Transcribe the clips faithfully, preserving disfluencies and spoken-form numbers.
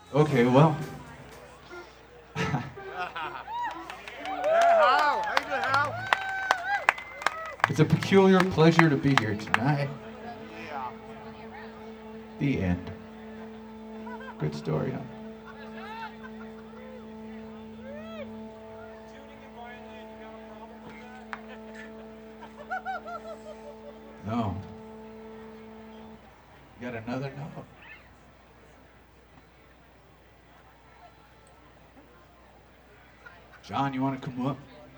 Okay, well. Yeah, Hal. How you doing, Hal? It's a peculiar pleasure to be here tonight. Yeah. The end. Good story, huh? No. You got another note? John, you want to come up?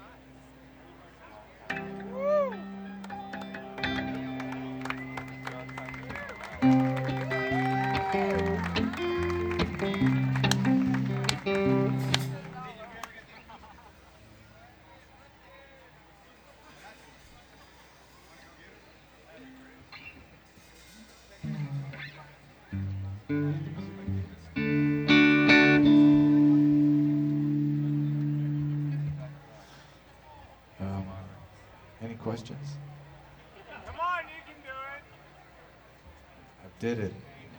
Um, any questions? Come on, you can do it. I did it.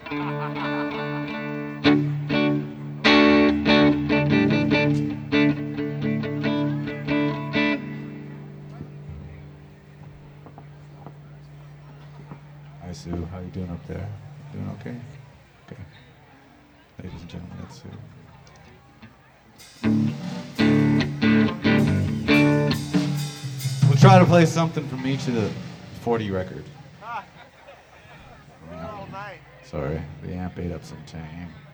Hi, Sue. How you doing up there? Doing okay? Okay. Ladies and gentlemen, that's Sue. We'll try to play something from each of the forty records. Ah. All night. Sorry, the amp ate up some time.